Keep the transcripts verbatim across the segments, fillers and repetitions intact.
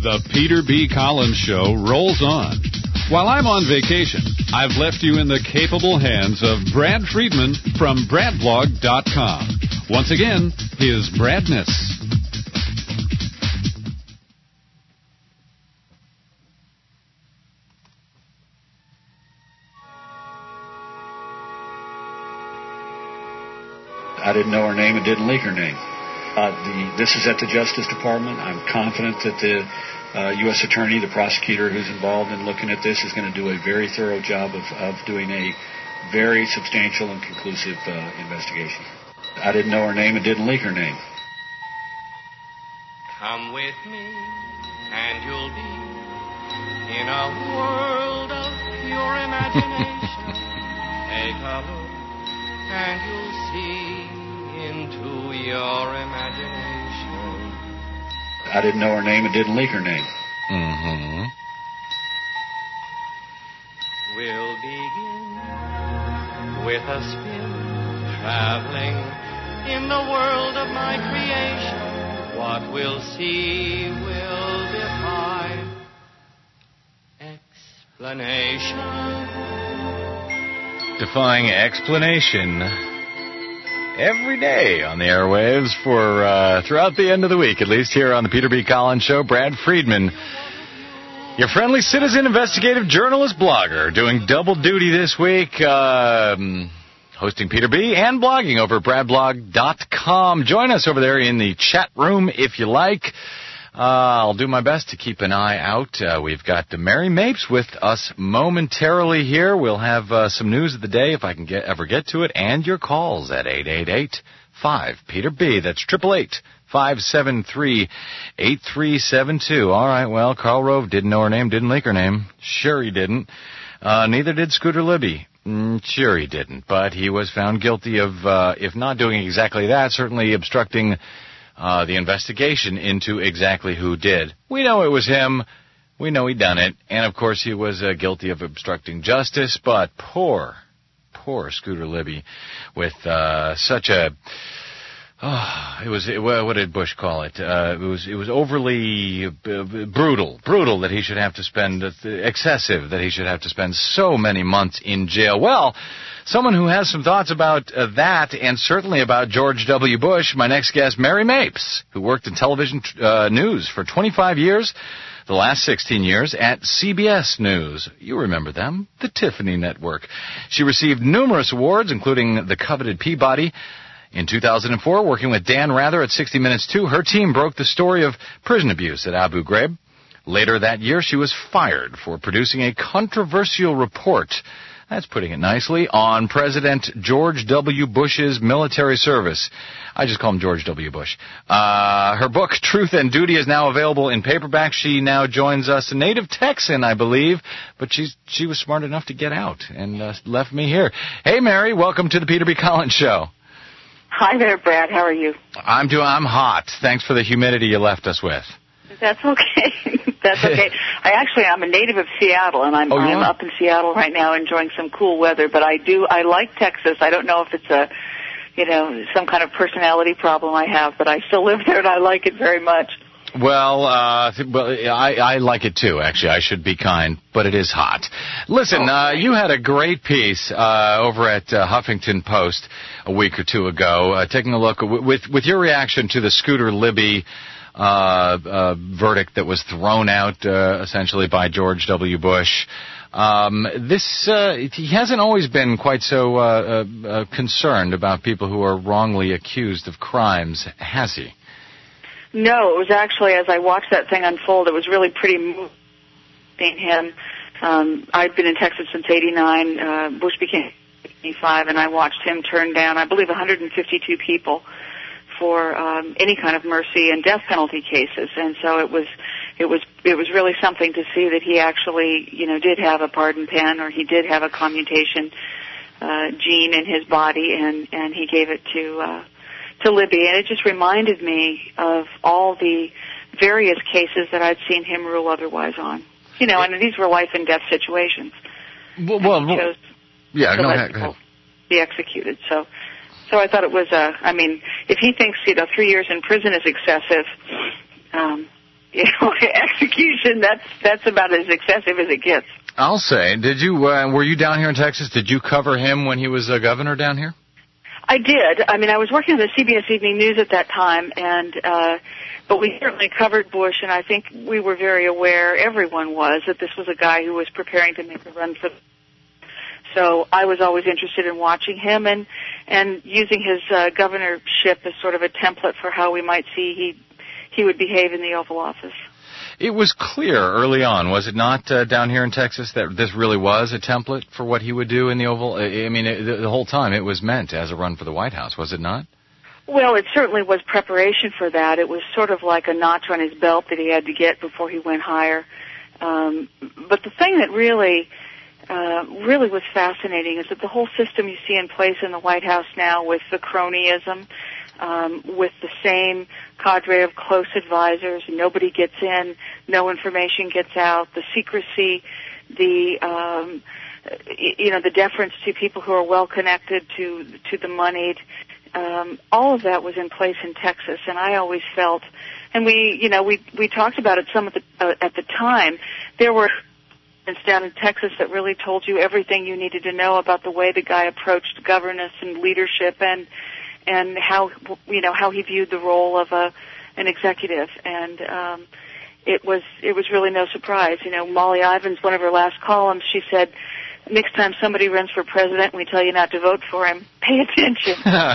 The Peter B. Collins Show rolls on. While I'm on vacation, I've left you in the capable hands of Brad Friedman from brad blog dot com. Once again, his Bradness. I didn't know her name and didn't leak her name. Uh, the, this is at the Justice Department. I'm confident that the uh, U S Attorney, the prosecutor who's involved in looking at this, is going to do a very thorough job of, of doing a very substantial and conclusive uh, investigation. I didn't know her name and didn't leak her name. Come with me and you'll be in a world of pure imagination. Take a look and you'll see into your imagination. I didn't know her name and didn't leak her name. Mm-hmm. We'll begin with a spin, traveling in the world of my creation. What we'll see will defy explanation. Defying explanation every day on the airwaves for uh, throughout the end of the week, at least here on the Peter B. Collins Show. Brad Friedman, your friendly citizen investigative journalist blogger, doing double duty this week, um, hosting Peter B. and blogging over at brad blog dot com. Join us over there in the chat room if you like. Uh, I'll do my best to keep an eye out. Uh, we've got uh, Mary Mapes with us momentarily here. We'll have uh, some news of the day if I can get, ever get to it, and your calls at eight eight eight, five, Peter B. That's eight eight eight, five seven three, eight three seven two. All right, well, Karl Rove didn't know her name, didn't leak her name. Sure he didn't. Uh, neither did Scooter Libby. Mm, sure he didn't. But he was found guilty of, uh, if not doing exactly that, certainly obstructing Uh, the investigation into exactly who did. We know it was him. We know he done it. And, of course, he was uh, guilty of obstructing justice. But poor, poor Scooter Libby with uh, such a... Oh, it was, it, what did Bush call it? Uh, it was, it was overly uh, brutal, brutal that he should have to spend, uh, excessive that he should have to spend so many months in jail. Well, someone who has some thoughts about uh, that, and certainly about George W. Bush, my next guest, Mary Mapes, who worked in television uh, news for twenty-five years, the last sixteen years at C B S News. You remember them, the Tiffany Network. She received numerous awards, including the coveted Peabody. In two thousand four, working with Dan Rather at sixty minutes two, her team broke the story of prison abuse at Abu Ghraib. Later that year, she was fired for producing a controversial report, that's putting it nicely, on President George W. Bush's military service. I just call him George W. Bush. Uh, her book, Truth and Duty, is now available in paperback. She now joins us, a native Texan, I believe, but she's she was smart enough to get out and uh, left me here. Hey, Mary, welcome to the Peter B. Collins Show. Hi there, Brad. How are you? I'm doing. I'm hot. Thanks for the humidity you left us with. That's okay. That's okay. I actually, I'm a native of Seattle, and I'm, oh, I'm up in Seattle right now enjoying some cool weather. But I do, I like Texas. I don't know if it's a, you know, some kind of personality problem I have, but I still live there, and I like it very much. Well, uh, well, I, I like it too, actually. I should be kind, but it is hot. Listen, uh, you had a great piece uh, over at uh, Huffington Post a week or two ago, uh, taking a look with with your reaction to the Scooter Libby uh, uh, verdict that was thrown out uh, essentially by George W. Bush. Um, this uh, he hasn't always been quite so uh, uh, uh, concerned about people who are wrongly accused of crimes, has he? No, it was actually, as I watched that thing unfold, it was really pretty moving seeing him. Um, I'd been in Texas since eighty-nine. Uh, Bush became eighty-five, and I watched him turn down, I believe, one hundred fifty-two people for um, any kind of mercy and death penalty cases. And so it was, it was, it was really something to see that he actually, you know, did have a pardon pen, or he did have a commutation uh, gene in his body, and and he gave it to. Uh, to Libby, and it just reminded me of all the various cases that I'd seen him rule otherwise on. You know, and these were life and death situations. Well, well he chose yeah, to go let ahead, go people ahead. be executed. So, so I thought it was, uh, I mean, if he thinks, you know, three years in prison is excessive, um, you know, execution, that's that's about as excessive as it gets. I'll say, did you, uh, were you down here in Texas? Did you cover him when he was a governor down here? I did. I mean, I was working on the C B S Evening News at that time, and uh, but we certainly covered Bush, and I think we were very aware, everyone was, that this was a guy who was preparing to make a run for. So I was always interested in watching him and and using his uh, governorship as sort of a template for how we might see he he would behave in the Oval Office. It was clear early on, was it not, uh, down here in Texas, that this really was a template for what he would do in the Oval? I mean, it, the, the whole time it was meant as a run for the White House, was it not? Well, it certainly was preparation for that. It was sort of like a notch on his belt that he had to get before he went higher. Um, but the thing that really, uh, really was fascinating is that the whole system you see in place in the White House now with the cronyism, Um, with the same cadre of close advisors, nobody gets in, no information gets out, the secrecy, the um, you know the deference to people who are well connected to to the moneyed, um, all of that was in place in Texas, and I always felt, and we you know we we talked about it some at the uh, at the time, there were down in Texas that really told you everything you needed to know about the way the guy approached governance and leadership and. and how, you know, how he viewed the role of a, an executive. And um, it was it was really no surprise. You know, Molly Ivins, one of her last columns, she said, next time somebody runs for president and we tell you not to vote for him, pay attention.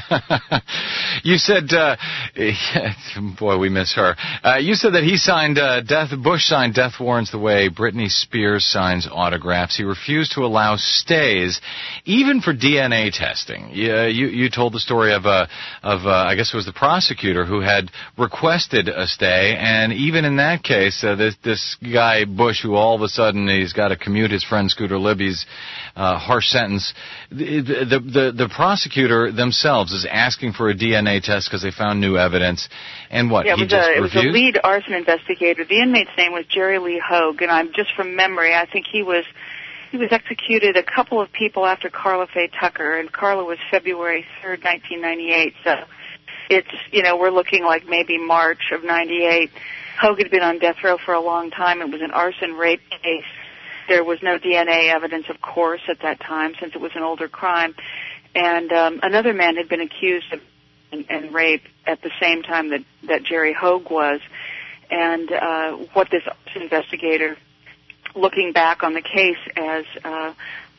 You said, uh, boy, we miss her. Uh, you said that he signed uh, death. Bush signed death warrants the way Britney Spears signs autographs. He refused to allow stays, even for D N A testing. You you, you told the story of uh, of uh, I guess it was the prosecutor who had requested a stay, and even in that case, uh, this this guy Bush, who all of a sudden he's got to commute his friend Scooter Libby's uh, harsh sentence. The, the the the prosecutor themselves is asking for a D N A test because they found new evidence, and what yeah, it he was just a, it refused? was a lead arson investigator. The inmate's name was Jerry Lee Hogue, and I'm just from memory. I think he was he was executed a couple of people after Carla Faye Tucker, and Carla was February third, nineteen ninety-eight. So it's you know we're looking like maybe March of ninety-eight. Hogue had been on death row for a long time. It was an arson rape case. There was no D N A evidence, of course, at that time, since it was an older crime. And um, another man had been accused of and, and rape at the same time that, that Jerry Hogue was. And uh, what this investigator, looking back on the case as uh,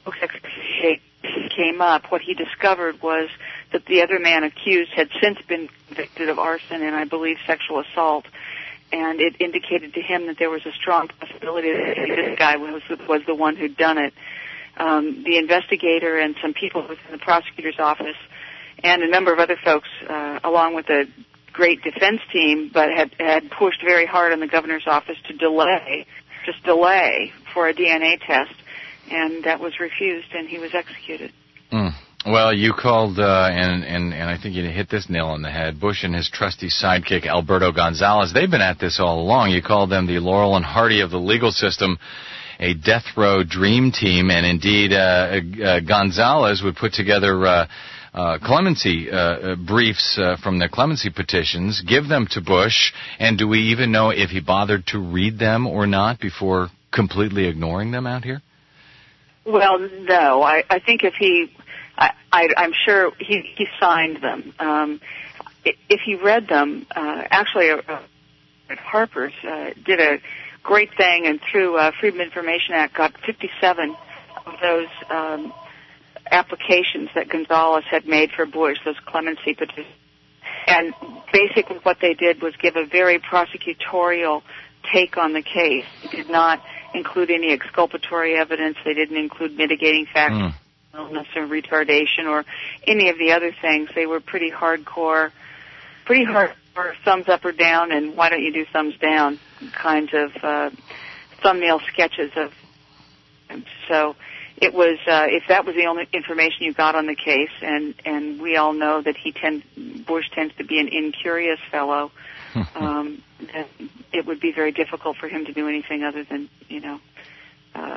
came up, what he discovered was that the other man accused had since been convicted of arson and, I believe, sexual assault. And it indicated to him that there was a strong possibility that this guy was was the one who'd done it. Um, the investigator and some people within the prosecutor's office and a number of other folks, uh, along with a great defense team, but had, had pushed very hard on the governor's office to delay, just delay for a D N A test, and that was refused, and he was executed. Mm. Well, you called, uh, and, and, and I think you hit this nail on the head, Bush and his trusty sidekick, Alberto Gonzales. They've been at this all along. You called them the Laurel and Hardy of the legal system, a death row dream team, and indeed uh, uh, Gonzales would put together uh, uh, clemency uh, briefs uh, from the clemency petitions, give them to Bush, and do we even know if he bothered to read them or not before completely ignoring them out here? Well, no. I, I think if he... I, I, I'm sure he, he signed them. Um, if he read them, uh, actually, uh, at Harper's uh, did a great thing, and through uh, Freedom Information Act, got fifty-seven of those um, applications that Gonzales had made for Bush, those clemency petitions. And basically, what they did was give a very prosecutorial take on the case. They did not include any exculpatory evidence. They didn't include mitigating factors. Mm. Illness or retardation or any of the other things. They were pretty hardcore, pretty hardcore thumbs up or down and why don't you do thumbs down kinds of uh, thumbnail sketches of. So it was, uh, if that was the only information you got on the case, and, and we all know that he tends, Bush tends to be an incurious fellow, um, then it would be very difficult for him to do anything other than, you know, uh,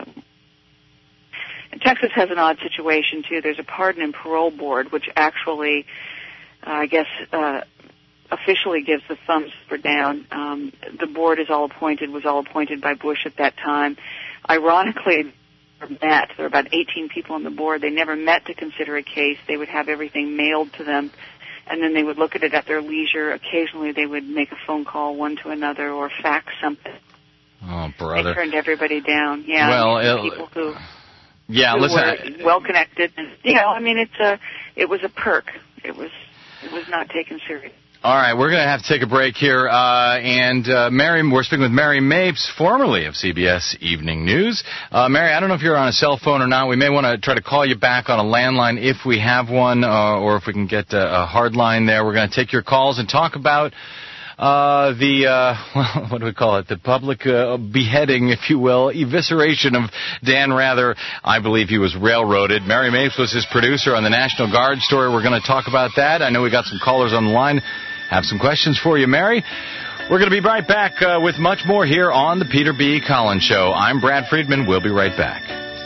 Texas has an odd situation, too. There's a pardon and parole board, which actually, uh, I guess, uh, officially gives the thumbs up or down. Um, the board is all appointed, was all appointed by Bush at that time. Ironically, they met. There were about eighteen people on the board. They never met to consider a case. They would have everything mailed to them, and then they would look at it at their leisure. Occasionally they would make a phone call one to another or fax something. Oh, brother. They turned everybody down. Yeah, well, it, people who, yeah, who listen, were I, well connected. And, you know, I mean, it's a, it was a perk. It was, it was not taken seriously. All right, we're going to have to take a break here. Uh, and uh, Mary, we're speaking with Mary Mapes, formerly of C B S Evening News. Uh, Mary, I don't know if you're on a cell phone or not. We may want to try to call you back on a landline if we have one, uh, or if we can get a, a hard line there. We're going to take your calls and talk about uh, the, uh, well, what do we call it, the public uh, beheading, if you will, evisceration of Dan Rather. I believe he was railroaded. Mary Mapes was his producer on the National Guard story. We're going to talk about that. I know we got some callers on the line. Have some questions for you, Mary. We're going to be right back uh, with much more here on the Peter B. Collins Show. I'm Brad Friedman. We'll be right back.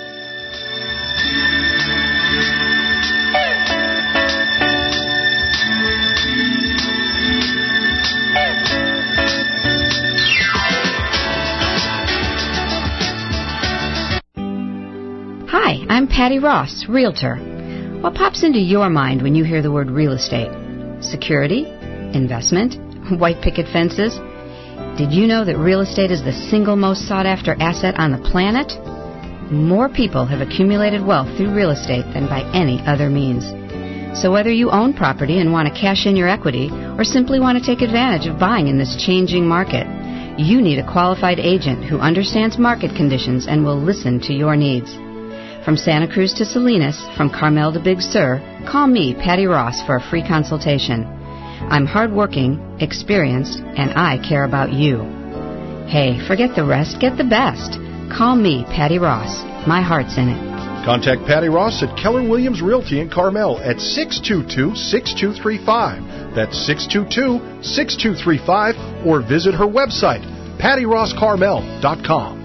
Hi, I'm Patty Ross, Realtor. What pops into your mind when you hear the word real estate? Security? Investment? White picket fences? Did you know that real estate is the single most sought after asset on the planet? More people have accumulated wealth through real estate than by any other means. So whether you own property and want to cash in your equity or simply want to take advantage of buying in this changing market, you need a qualified agent who understands market conditions and will listen to your needs. From Santa Cruz to Salinas, from Carmel to Big Sur, call me, Patty Ross, for a free consultation. I'm hardworking, experienced, and I care about you. Hey, forget the rest, get the best. Call me, Patty Ross. My heart's in it. Contact Patty Ross at Keller Williams Realty in Carmel at six two two, six two three five. That's six two two, six two three five, or visit her website, patty ross carmel dot com.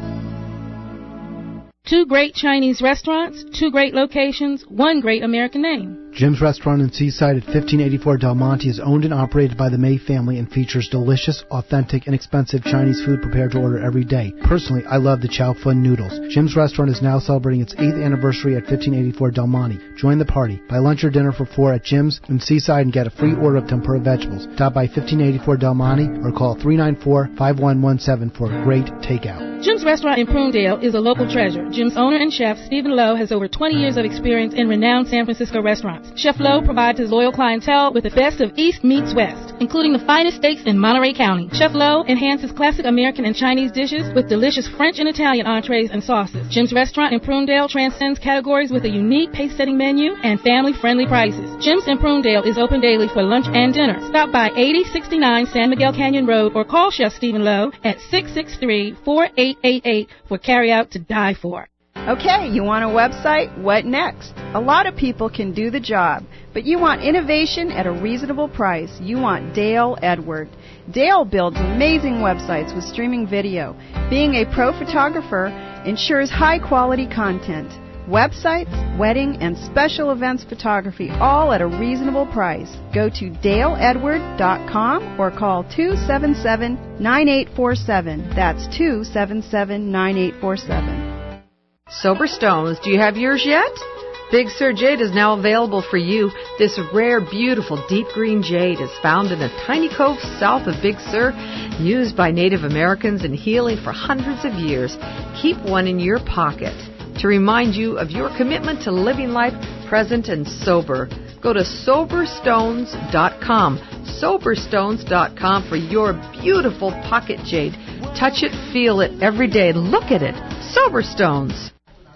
Two great Chinese restaurants, two great locations, one great American name. Jim's Restaurant in Seaside at fifteen eighty-four Del Monte is owned and operated by the May family and features delicious, authentic, inexpensive Chinese food prepared to order every day. Personally, I love the Chow Fun noodles. Jim's Restaurant is now celebrating its eighth anniversary at fifteen eighty-four Del Monte. Join the party. Buy lunch or dinner for four at Jim's in Seaside and get a free order of tempura vegetables. Stop by fifteen eighty-four Del Monte or call three nine four, five one one seven for a great takeout. Jim's Restaurant in Prunedale is a local treasure. Jim's owner and chef, Stephen Lowe, has over twenty years of experience in renowned San Francisco restaurants. Chef Lowe provides his loyal clientele with the best of East meets West, including the finest steaks in Monterey County. Chef Lowe enhances classic American and Chinese dishes with delicious French and Italian entrees and sauces. Jim's Restaurant in Prunedale transcends categories with a unique pace-setting menu and family-friendly prices. Jim's in Prunedale is open daily for lunch and dinner. Stop by eighty sixty-nine San Miguel Canyon Road or call Chef Stephen Lowe at six six three, four eight eight eight for carry-out to die for. Okay, you want a website? What next? A lot of people can do the job, but you want innovation at a reasonable price. You want Dale Edward. Dale builds amazing websites with streaming video. Being a pro photographer ensures high-quality content. Websites, wedding, and special events photography, all at a reasonable price. Go to dale edward dot com or call two seven seven, nine eight four seven. That's two seven seven, nine eight four seven. Sober Stones, do you have yours yet? Big Sur Jade is now available for you. This rare, beautiful, deep green jade is found in a tiny cove south of Big Sur, used by Native Americans in healing for hundreds of years. Keep one in your pocket to remind you of your commitment to living life present and sober. Go to sober stones dot com, sober stones dot com for your beautiful pocket jade. Touch it, feel it every day. Look at it. Sober Stones.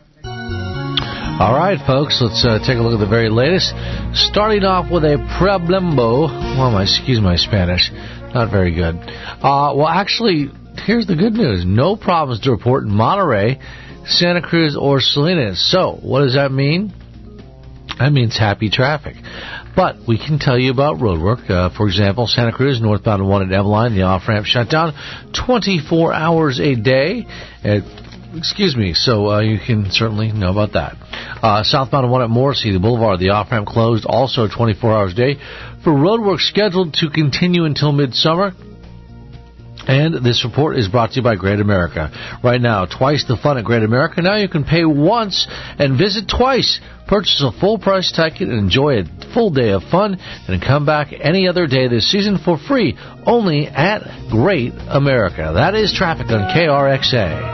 All right, folks, let's uh, take a look at the very latest. Starting off with a problembo. Well, my, excuse my Spanish. Not very good. Uh, well, actually, here's the good news. No problems to report in Monterey, Santa Cruz, or Salinas. So, what does that mean? That means happy traffic. But we can tell you about roadwork. Uh, for example, Santa Cruz, northbound one at Eveline, the off-ramp shut down twenty-four hours a day. At Excuse me, so uh, you can certainly know about that. Uh, southbound one at Morrissey, the Boulevard, the off-ramp closed also twenty-four hours a day for roadwork scheduled to continue until midsummer. And this report is brought to you by Great America. Right now, twice the fun at Great America. Now you can pay once and visit twice. Purchase a full-price ticket and enjoy a full day of fun, and come back any other day this season for free, only at Great America. That is traffic on K R X A.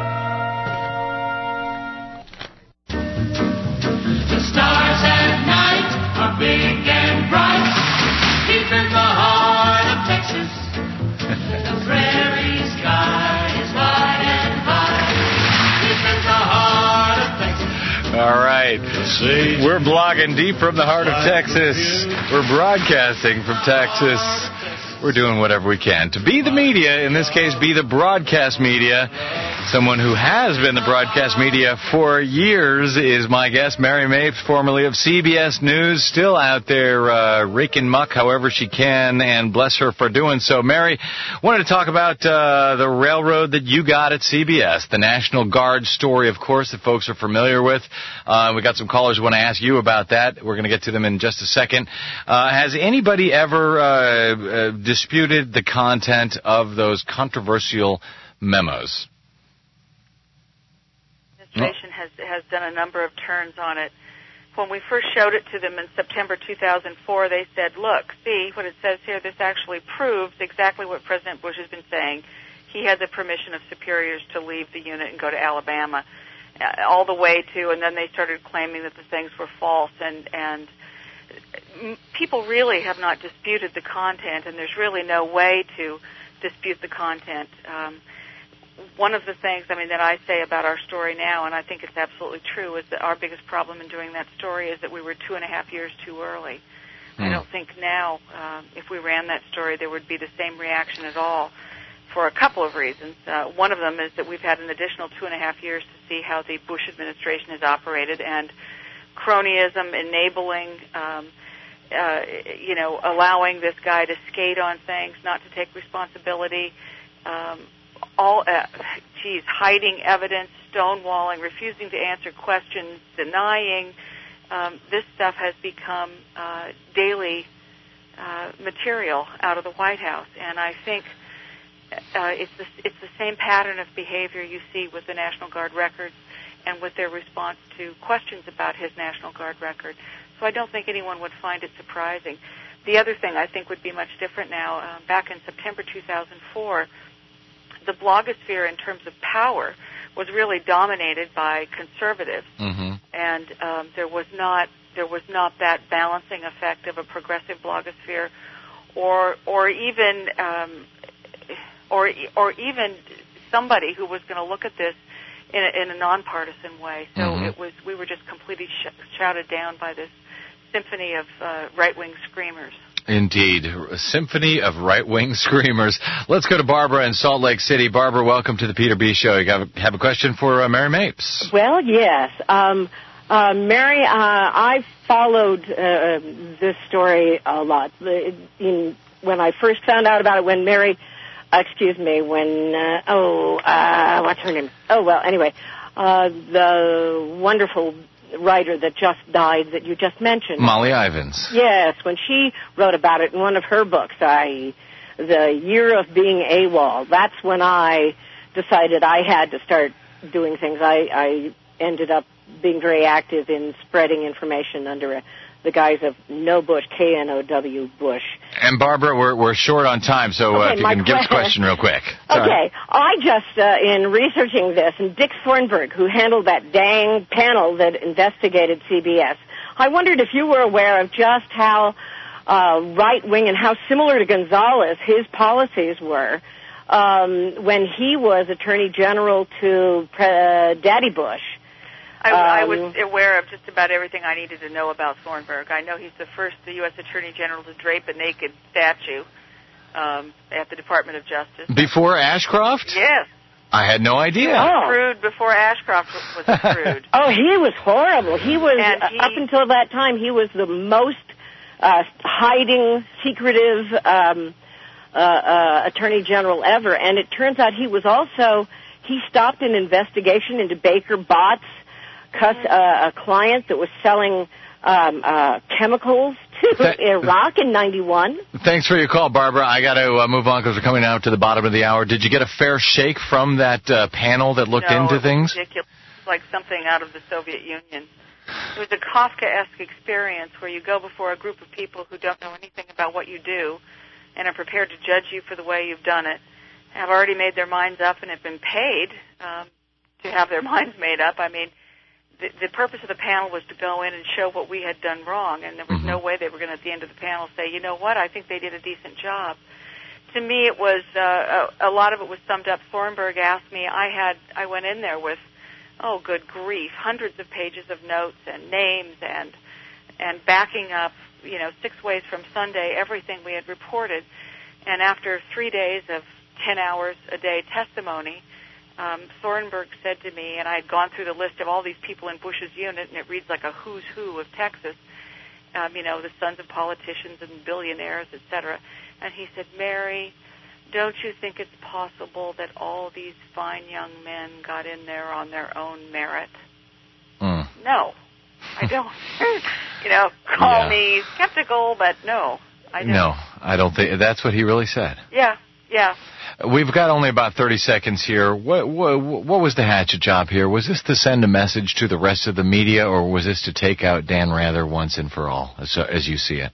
The stars at night are big and bright, deep in the heart of Texas. The prairie sky is wide and high, deep in the heart of Texas. All right. We're blogging deep from the heart of Texas. We're broadcasting from Texas. We're doing whatever we can to be the media, in this case, be the broadcast media. Someone who has been the broadcast media for years is my guest, Mary Mapes, formerly of C B S News, still out there uh, raking muck however she can, and bless her for doing so. Mary, wanted to talk about uh, the railroad that you got at C B S, the National Guard story, of course, that folks are familiar with. Uh, we got some callers who want to ask you about that. We're going to get to them in just a second. Uh, has anybody ever uh, uh, disputed the content of those controversial memos? Administration has has done a number of turns on it. When we first showed it to them in September two thousand four, they said, look, see what it says here, this actually proves exactly what President Bush has been saying. He had the permission of superiors to leave the unit and go to Alabama, uh, all the way to, and then they started claiming that the things were false, and, and people really have not disputed the content, and there's really no way to dispute the content. Um, One of the things, I mean, that I say about our story now, and I think it's absolutely true, is that our biggest problem in doing that story is that we were two and a half years too early. Mm. I don't think now, uh, if we ran that story, there would be the same reaction at all, for a couple of reasons. Uh, one of them is that we've had an additional two and a half years to see how the Bush administration has operated, and cronyism, enabling, um, uh, you know, allowing this guy to skate on things, not to take responsibility, um, all, uh, geez, hiding evidence, stonewalling, refusing to answer questions, denying. Um, this stuff has become uh, daily uh, material out of the White House, and I think uh, it's the, it's the same pattern of behavior you see with the National Guard records and with their response to questions about his National Guard record. So I don't think anyone would find it surprising. The other thing I think would be much different now. Uh, back in September two thousand four, the blogosphere in terms of power was really dominated by conservatives, mm-hmm. and um, there was not there was not that balancing effect of a progressive blogosphere, or or even um, or or even somebody who was going to look at this in a, in a nonpartisan way. So mm-hmm. it was we were just completely sh- shouted down by this symphony of uh, right-wing screamers. Indeed. A symphony of right-wing screamers. Let's go to Barbara in Salt Lake City. Barbara, welcome to the Peter B. Show. You have a, have a question for uh, Mary Mapes? Well, yes. Um, uh, Mary, uh, I followed uh, this story a lot. In, when I first found out about it, when Mary, uh, excuse me, when, uh, oh, uh, what's her name? Oh, well, anyway, uh, the wonderful writer that just died that you just mentioned. Molly Ivins. Yes, when she wrote about it in one of her books, I, The Year of Being AWOL, that's when I decided I had to start doing things. I, I ended up being very active in spreading information under a, the guise of No Bush, K N O W Bush. And Barbara, we're we're short on time, so okay, uh, if you can que- give us a question real quick. Sorry. Okay, I just, uh, in researching this, and Dick Thornburg, who handled that dang panel that investigated C B S, I wondered if you were aware of just how uh, right-wing and how similar to Gonzales his policies were um, when he was Attorney General to uh, Daddy Bush. I, um, I was aware of just about everything I needed to know about Thornburg. I know he's the first the U S Attorney General to drape a naked statue um, at the Department of Justice. Before Ashcroft? Yes. I had no idea. He was oh. crude before Ashcroft was crude. Oh, he was horrible. He was, he, uh, up until that time, he was the most uh, hiding, secretive um, uh, uh, Attorney General ever. And it turns out he was also... he stopped an investigation into Baker Botts, cus- uh, a client that was selling um, uh, chemicals to Th- Iraq in ninety-one. Thanks for your call, Barbara. I got to uh, move on because we're coming out to the bottom of the hour. Did you get a fair shake from that uh, panel that looked no, into it was things? Ridiculous. Like something out of the Soviet Union. It was a Kafkaesque experience where you go before a group of people who don't know anything about what you do and are prepared to judge you for the way you've done it, have already made their minds up and have been paid um, to have their minds made up. I mean, the, the purpose of the panel was to go in and show what we had done wrong, and there was mm-hmm. no way they were going to, at the end of the panel, say, you know what, I think they did a decent job. To me, it was, uh, a, a lot of it was summed up. Thornburg asked me, I had, I went in there with, oh, good grief, hundreds of pages of notes and names and and backing up, you know, six ways from Sunday, everything we had reported. And after three days of ten hours a day testimony, um, Thornburg said to me, and I had gone through the list of all these people in Bush's unit, and it reads like a who's who of Texas, um, you know, the sons of politicians and billionaires, et cetera. And he said, Mary, don't you think it's possible that all these fine young men got in there on their own merit? Mm. No, I don't. You know, call yeah. me skeptical, but no, I don't. No, I don't think that's what he really said. Yeah, yeah. We've got only about thirty seconds here. What, what, what was the hatchet job here? Was this to send a message to the rest of the media, or was this to take out Dan Rather once and for all, as, as you see it?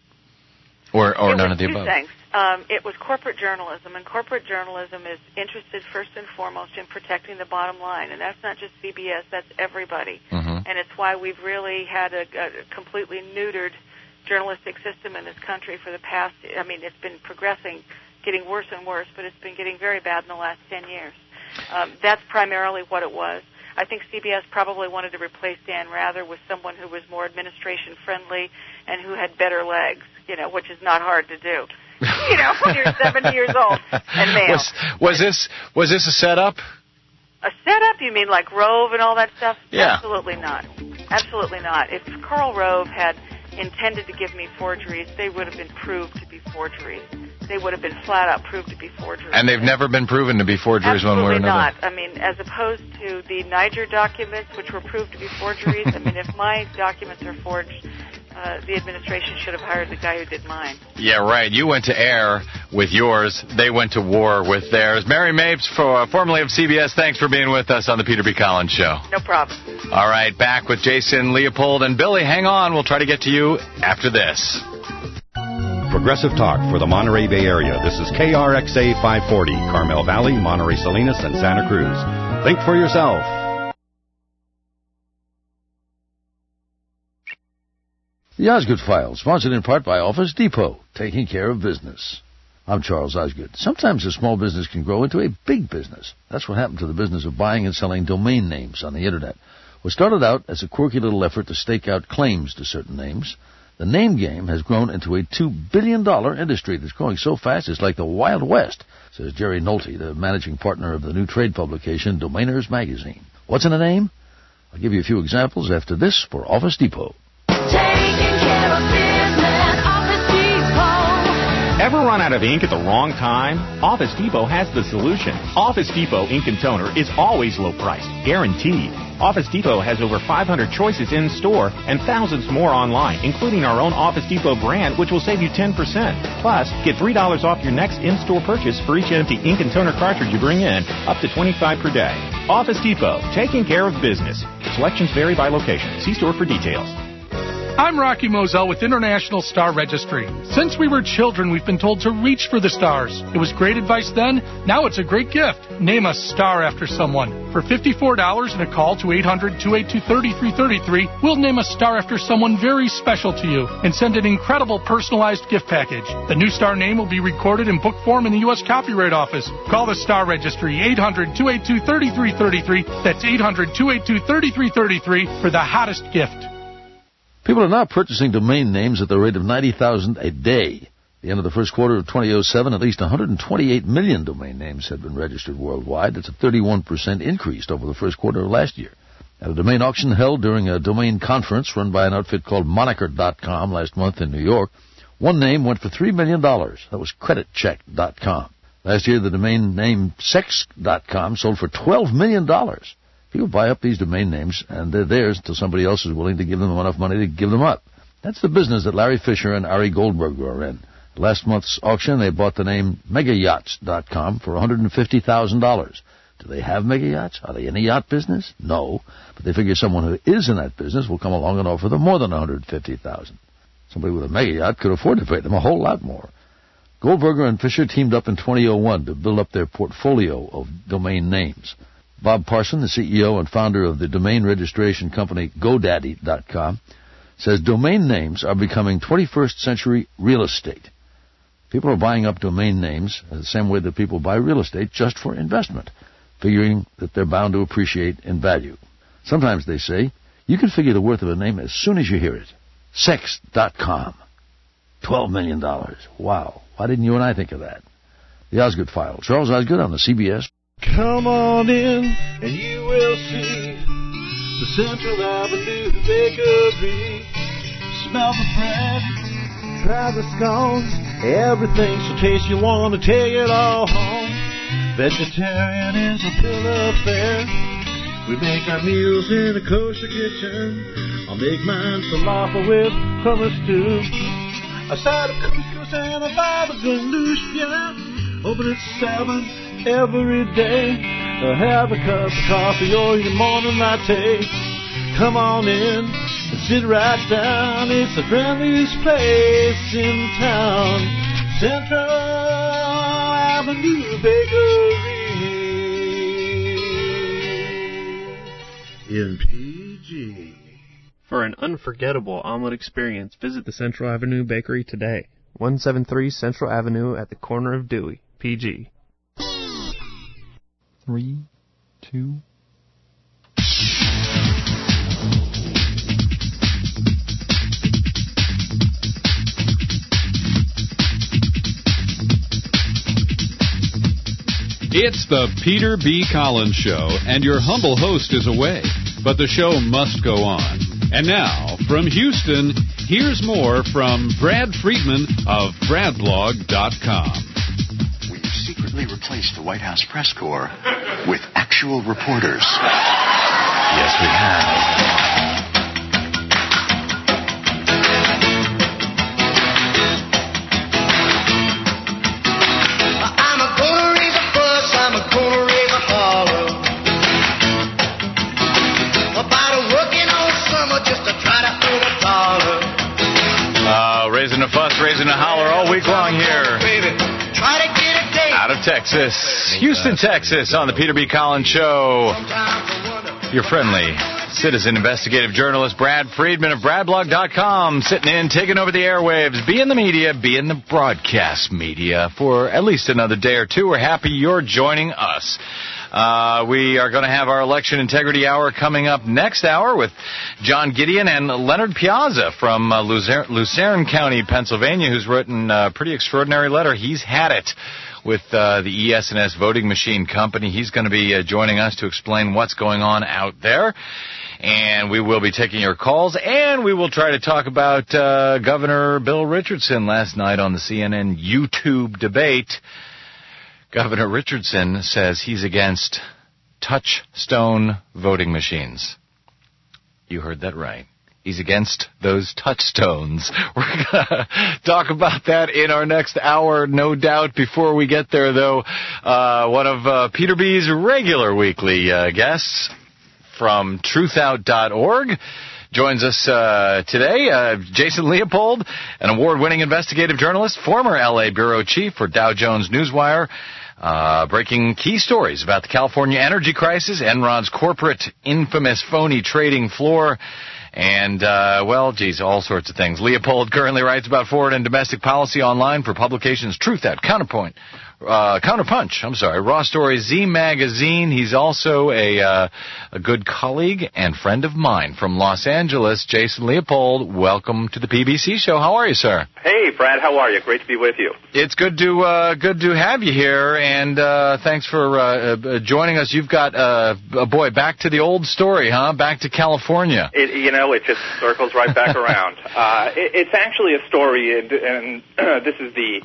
Or, or it none was of the two above? Things. Um, it was corporate journalism, and corporate journalism is interested first and foremost in protecting the bottom line, and that's not just C B S, that's everybody. Mm-hmm. And it's why we've really had a, a completely neutered journalistic system in this country for the past, I mean, it's been progressing, getting worse and worse, but it's been getting very bad in the last ten years. Um, that's primarily what it was. I think C B S probably wanted to replace Dan Rather with someone who was more administration-friendly and who had better legs, you know, which is not hard to do. You know, when you're seventy years old and male. Was, was this was this a setup? A setup? You mean like Rove and all that stuff? Yeah. Absolutely not. Absolutely not. If Karl Rove had intended to give me forgeries, they would have been proved to be forgeries. They would have been flat out proved to be forgeries. And they've never been proven to be forgeries one way or another? Absolutely not. I mean, as opposed to the Niger documents, which were proved to be forgeries, I mean, if my documents are forged, uh, the administration should have hired the guy who did mine. Yeah, right. You went to air with yours. They went to war with theirs. Mary Mapes, for, formerly of C B S, thanks for being with us on the Peter B. Collins Show. No problem. All right, back with Jason Leopold and Billy. Hang on. We'll try to get to you after this. Progressive Talk for the Monterey Bay Area. This is K R X A five forty, Carmel Valley, Monterey Salinas, and Santa Cruz. Think for yourself. The Osgood File, sponsored in part by Office Depot, taking care of business. I'm Charles Osgood. Sometimes a small business can grow into a big business. That's what happened to the business of buying and selling domain names on the Internet. What started out as a quirky little effort to stake out claims to certain names, the name game has grown into a two billion dollars industry that's growing so fast it's like the Wild West, says Jerry Nolte, the managing partner of the new trade publication Domainers Magazine. What's in a name? I'll give you a few examples after this for Office Depot. Taking care of business, Office Depot. Ever run out of ink at the wrong time? Office Depot has the solution. Office Depot Ink and Toner is always low priced, guaranteed. Office Depot has over five hundred choices in store and thousands more online, including our own Office Depot brand, which will save you ten percent. Plus, get three dollars off your next in-store purchase for each empty ink and toner cartridge you bring in, up to twenty-five per day. Office Depot, taking care of business. Selections vary by location. See store for details. I'm Rocky Moselle with International Star Registry. Since we were children, we've been told to reach for the stars. It was great advice then. Now it's a great gift. Name a star after someone. For fifty-four dollars and a call to eight hundred, two eight two, three three three three, we'll name a star after someone very special to you and send an incredible personalized gift package. The new star name will be recorded in book form in the U S Copyright Office. Call the Star Registry, eight hundred, two eight two, three three three three. That's eight hundred, two eight two, three three three three for the hottest gift. People are now purchasing domain names at the rate of ninety thousand a day. At the end of the first quarter of twenty oh seven, at least one hundred twenty-eight million domain names had been registered worldwide. That's a thirty-one percent increase over the first quarter of last year. At a domain auction held during a domain conference run by an outfit called Moniker dot com last month in New York, one name went for three million dollars. That was Credit Check dot com. Last year, the domain name sex dot com sold for twelve million dollars. People buy up these domain names, and they're theirs until somebody else is willing to give them enough money to give them up. That's the business that Larry Fisher and Ari Goldberger are in. Last month's auction, they bought the name mega yachts dot com for one hundred fifty thousand dollars. Do they have mega yachts? Are they in the yacht business? No. But they figure someone who is in that business will come along and offer them more than one hundred fifty thousand dollars. Somebody with a mega yacht could afford to pay them a whole lot more. Goldberger and Fisher teamed up in two thousand one to build up their portfolio of domain names. Bob Parson, the C E O and founder of the domain registration company GoDaddy dot com, says domain names are becoming twenty-first century real estate. People are buying up domain names the same way that people buy real estate just for investment, figuring that they're bound to appreciate in value. Sometimes, they say, you can figure the worth of a name as soon as you hear it. sex dot com. twelve million dollars. Wow. Why didn't you and I think of that? The Osgood File. Charles Osgood on the C B S. Come on in and you will see the Central Avenue Bakery. Smell the bread, try the scones, everything's so tasty you want to take it all home. Vegetarian is a bill of fare. We make our meals in a kosher kitchen. I'll make mine falafel with hummus too. A side of couscous and a baba ganoush, yeah. Open at seven every day. Uh, have a cup of coffee or your morning latte. Come on in and sit right down. It's the friendliest place in town. Central Avenue Bakery in P G. For an unforgettable omelet experience, visit the Central Avenue Bakery today. one seventy-three Central Avenue at the corner of Dewey, P G. Three, two. It's the Peter B. Collins Show, and your humble host is away, but the show must go on. And now, from Houston, here's more from Brad Friedman of Brad Blog dot com. We've secretly replaced the White House press corps with actual reporters. Yes, we have. Raising a fuss, raising a holler all week long here. Out of Texas, Houston, Texas, on the Peter B. Collins Show. Your friendly citizen investigative journalist, Brad Friedman of Brad Blog dot com, sitting in, taking over the airwaves, be in the media, be in the broadcast media for at least another day or two. We're happy you're joining us. Uh, we are going to have our Election Integrity Hour coming up next hour with John Gideon and Leonard Piazza from uh, Lucerne, Lucerne County, Pennsylvania, who's written a pretty extraordinary letter. He's had it with uh, the E S and S voting machine company. He's going to be uh, joining us to explain what's going on out there. And we will be taking your calls, and we will try to talk about uh, Governor Bill Richardson last night on the C N N YouTube debate. Governor Richardson says he's against touchstone voting machines. You heard that right. He's against those touchstones. We're going to talk about that in our next hour, no doubt. Before we get there, though, uh, one of uh, Peter B's regular weekly uh, guests from truth out dot org joins us uh, today. Uh, Jason Leopold, an award-winning investigative journalist, former L A bureau chief for Dow Jones Newswire, uh, breaking key stories about the California energy crisis, Enron's corporate infamous phony trading floor, and, uh, well, geez, all sorts of things. Leopold currently writes about foreign and domestic policy online for publications Truth Out, Counterpoint, Uh, Counterpunch, I'm sorry, Raw Story, Z Magazine. He's also a uh, a good colleague and friend of mine from Los Angeles. Jason Leopold, welcome to the P B C show. How are you, sir? Hey, Brad, how are you? Great to be with you. It's good to uh, good to have you here, and uh, thanks for uh, uh, joining us. You've got, uh, uh, boy, back to the old story, huh? Back to California. It, you know, it just circles right back around. Uh, it, it's actually a story, and, and uh, this is the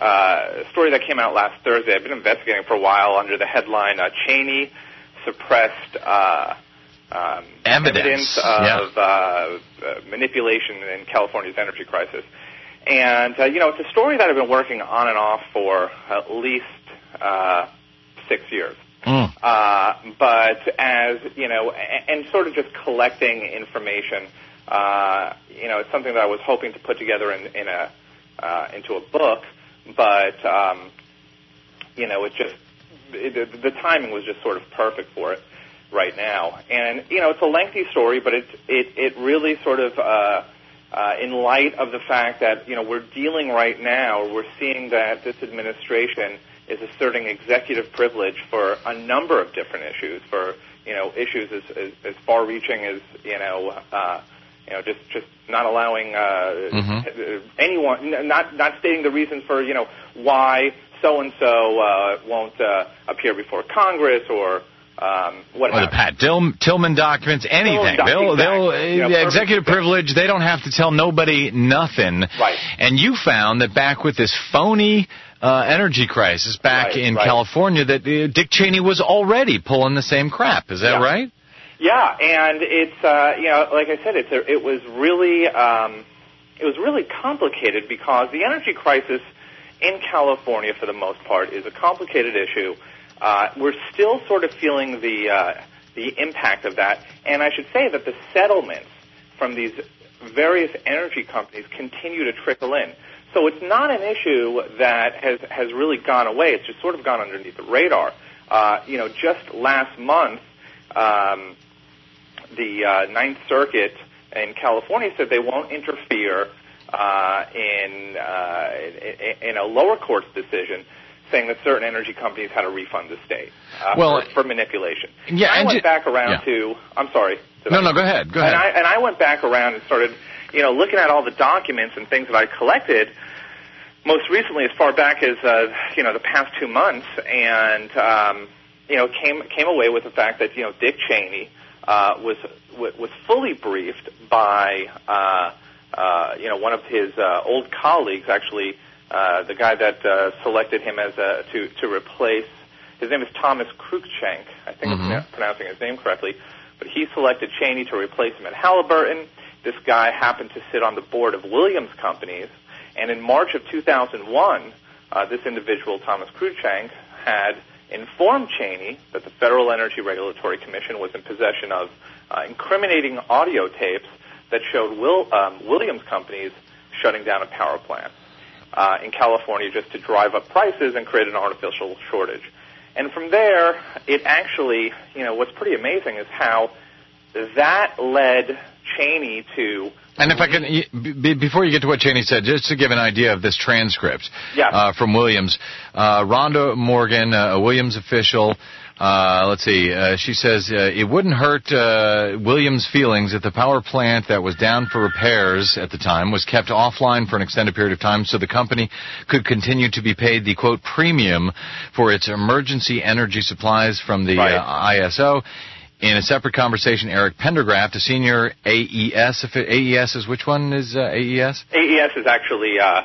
uh, story that came out last Thursday. I've been investigating for a while under the headline, uh, Cheney suppressed uh, um, evidence, evidence of yeah. uh, uh, manipulation in California's energy crisis. And, uh, you know, it's a story that I've been working on and off for at least uh, six years. Mm. Uh, but as, you know, and, and sort of just collecting information, uh, you know, it's something that I was hoping to put together in, in a, uh, into a book, but, um, you know, it just, it, the timing was just sort of perfect for it right now. And, you know, it's a lengthy story, but it's, it, it really sort of, uh, uh, in light of the fact that, you know, we're dealing right now, we're seeing that this administration is asserting executive privilege for a number of different issues, for, you know, issues as, as, as far-reaching as, you know, uh, you know, just, just not allowing uh, mm-hmm. anyone, not, not stating the reasons for, you know, why so-and-so uh, won't uh, appear before Congress or um, what Or the Pat Dil- Tillman documents, anything. Doc- they'll, exactly. they'll, You know, the executive perfect. privilege, they don't have to tell nobody nothing. Right. And you found that back with this phony uh, energy crisis back Right, in right. California that uh, Dick Cheney was already pulling the same crap. Is that Yeah. right? Yeah, and it's uh, you know, like I said, it's a, it was really um, it was really complicated because the energy crisis in California, for the most part, is a complicated issue. Uh, we're still sort of feeling the uh, the impact of that, and I should say that the settlements from these various energy companies continue to trickle in. So it's not an issue that has has really gone away. It's just sort of gone underneath the radar. Uh, you know, just last month. Um, The uh, Ninth Circuit in California said they won't interfere uh, in, uh, in in a lower court's decision, saying that certain energy companies had to refund the state uh, Well, for, for manipulation. yeah, I and went ju- back around yeah. to. I'm sorry. Did No, I- no, go ahead. Go ahead. And I, and I went back around and started, you know, looking at all the documents and things that I collected. Most recently, as far back as uh, you know, the past two months, and um, you know, came came away with the fact that you know Dick Cheney. Uh, was was fully briefed by uh, uh, you know one of his uh, old colleagues, actually uh, the guy that uh, selected him as a, to to replace. His name is Thomas Cruikshank. I think Mm-hmm. I'm pronouncing his name correctly, but he selected Cheney to replace him at Halliburton. This guy happened to sit on the board of Williams Companies, and in March of two thousand one, uh, this individual, Thomas Cruikshank, had informed Cheney that the Federal Energy Regulatory Commission was in possession of uh, incriminating audio tapes that showed Will, um, Williams Companies shutting down a power plant uh, in California just to drive up prices and create an artificial shortage. And from there, it actually, you know, what's pretty amazing is how that led Cheney to... And if I can, y- b- before you get to what Cheney said, just to give an idea of this transcript Yeah. uh, from Williams, uh, Rhonda Morgan, uh, a Williams official, uh, let's see, uh, she says, uh, it wouldn't hurt uh, Williams' feelings if the power plant that was down for repairs at the time was kept offline for an extended period of time so the company could continue to be paid the, quote, premium for its emergency energy supplies from the Right. uh, I S O. In a separate conversation, Eric Pendergraft, a senior A E S, A E S is which one is uh, A E S? A E S is actually, uh,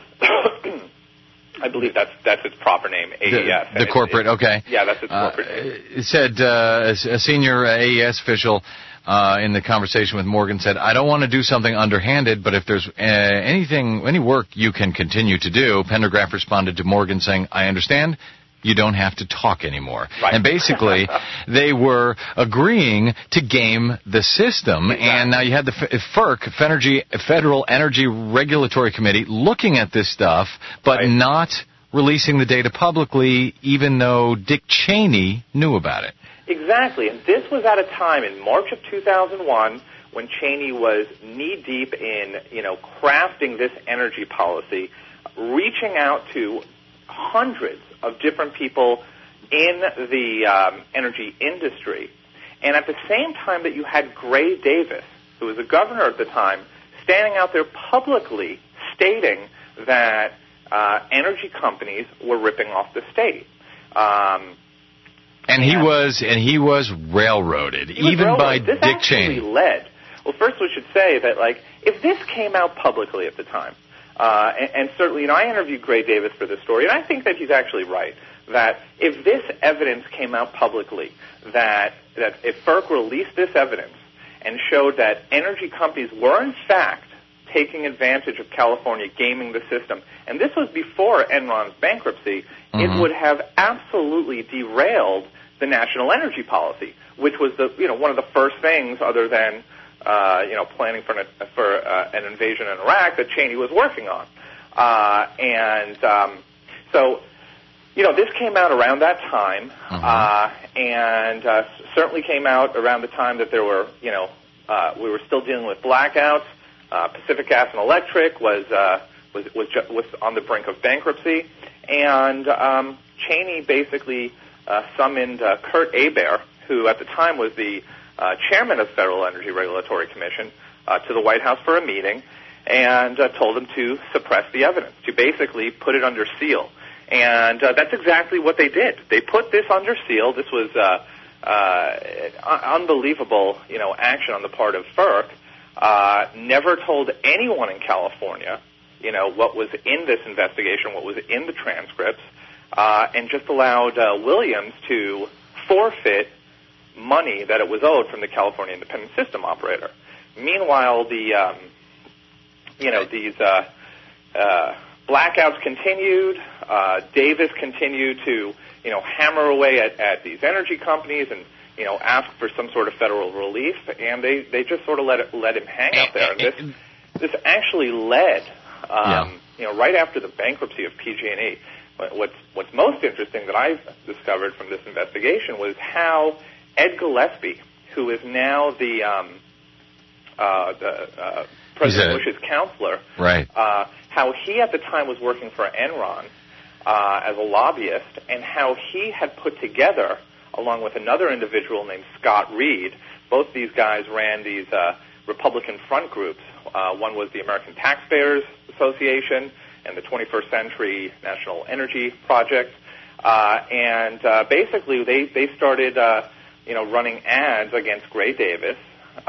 I believe that's that's its proper name, A E S. The, the corporate, okay. Yeah, that's its corporate Uh, name. it said uh, a senior A E S official uh, in the conversation with Morgan said, I don't want to do something underhanded, but if there's uh, anything, any work you can continue to do, Pendergraft responded to Morgan saying, I understand. You don't have to talk anymore. Right. And basically, they were agreeing to game the system. Exactly. And now you had the F- FERC, Fenergy, Federal Energy Regulatory Committee, looking at this stuff, but Right. not releasing the data publicly, even though Dick Cheney knew about it. Exactly, and this was at a time in March of two thousand one when Cheney was knee-deep in, you know, crafting this energy policy, reaching out to hundreds of different people in the um, energy industry. And at the same time that you had Gray Davis, who was the governor at the time, standing out there publicly stating that uh, energy companies were ripping off the state. Um, And he was, and he was railroaded, He was even railroaded. by this Dick actually Cheney. led. Well, first we should say that, like, if this came out publicly at the time, Uh, and, and certainly, you know, I interviewed Gray Davis for this story, and I think that he's actually right, that if this evidence came out publicly, that, that if FERC released this evidence and showed that energy companies were, in fact, taking advantage of California, gaming the system, and this was before Enron's bankruptcy, mm-hmm. it would have absolutely derailed the national energy policy, which was the, you know, one of the first things other than Uh, you know, planning for an, for uh, an invasion in Iraq that Cheney was working on, uh, and um, so, you know, this came out around that time, mm-hmm. uh, and uh, certainly came out around the time that there were, you know, uh, we were still dealing with blackouts. Uh, Pacific Gas and Electric was uh, was was, ju- was on the brink of bankruptcy, and um, Cheney basically uh, summoned uh, Kurt Hebert, who at the time was the Uh, chairman of the Federal Energy Regulatory Commission, uh, to the White House for a meeting, and uh, told him to suppress the evidence, to basically put it under seal. And uh, that's exactly what they did. They put this under seal. This was uh, uh, unbelievable, you know, action on the part of FERC. Uh, never told anyone in California, you know, what was in this investigation, what was in the transcripts, uh, and just allowed uh, Williams to forfeit money that it was owed from the California Independent System Operator. Meanwhile, the um, you know these uh, uh, blackouts continued. Uh, Davis continued to you know hammer away at, at these energy companies and you know ask for some sort of federal relief, and they, they just sort of let it, let him hang out there. And this this actually led um, yeah. you know right after the bankruptcy of P G and E. What's what's most interesting that I've discovered from this investigation was how Ed Gillespie, who is now the, um, uh, the uh, President a, Bush's counselor, right? Uh, how he at the time was working for Enron uh, as a lobbyist, and how he had put together, along with another individual named Scott Reed, both these guys ran these uh, Republican front groups. Uh, one was the American Taxpayers Association and the twenty-first Century National Energy Project, uh, and uh, basically they they started. Uh, you know, running ads against Gray Davis, uh,